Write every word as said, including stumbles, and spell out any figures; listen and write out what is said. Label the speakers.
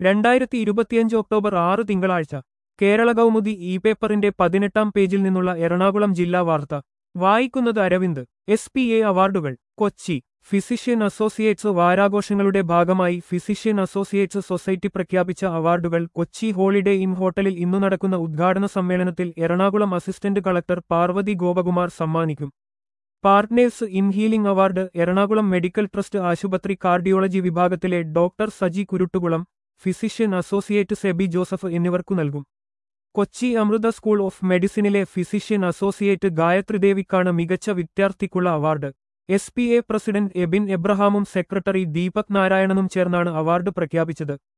Speaker 1: രണ്ടായിരത്തി ഇരുപത്തിയഞ്ച് ഒക്ടോബർ ആറ് തിങ്കളാഴ്ച കേരള കൗമുദി ഇ പേപ്പറിന്റെ പതിനെട്ടാം പേജിൽ നിന്നുള്ള എറണാകുളം ജില്ലാ വാർത്ത വായിക്കുന്നത് അരവിന്ദ്. എസ് പി എ അവാർഡുകൾ കൊച്ചി. ഫിസിഷ്യൻ അസോസിയേറ്റ്സ് വാരാഘോഷങ്ങളുടെ ഭാഗമായി ഫിസിഷ്യൻ അസോസിയേറ്റ്സ് സൊസൈറ്റി പ്രഖ്യാപിച്ച അവാർഡുകൾ കൊച്ചി ഹോളിഡേ ഇൻ ഹോട്ടലിൽ ഇന്നു നടക്കുന്ന ഉദ്ഘാടന സമ്മേളനത്തിൽ എറണാകുളം അസിസ്റ്റന്റ് കളക്ടർ പാർവതി ഗോപകുമാർ സമ്മാനിക്കും. Partners in healing award Ernakulam medical trust ആശുപത്രി കാർഡിയോളജി വിഭാഗത്തിലെ doctor Saji Kuruttukulam, physician associate Sebi Joseph എന്നിവർക്കു നൽകും. കൊച്ചി അമൃത സ്കൂൾ ഓഫ് മെഡിസിനിലെ ഫിസിഷ്യൻ അസോസിയേറ്റ് ഗായത്രിദേവിക്കാണ് മികച്ച വിദ്യാർത്ഥിക്കുള്ള award. S P A president Abin എബ്രഹാമും സെക്രട്ടറി ദീപക് നാരായണനും ചേർന്നാണ് അവാർഡ് പ്രഖ്യാപിച്ചത്.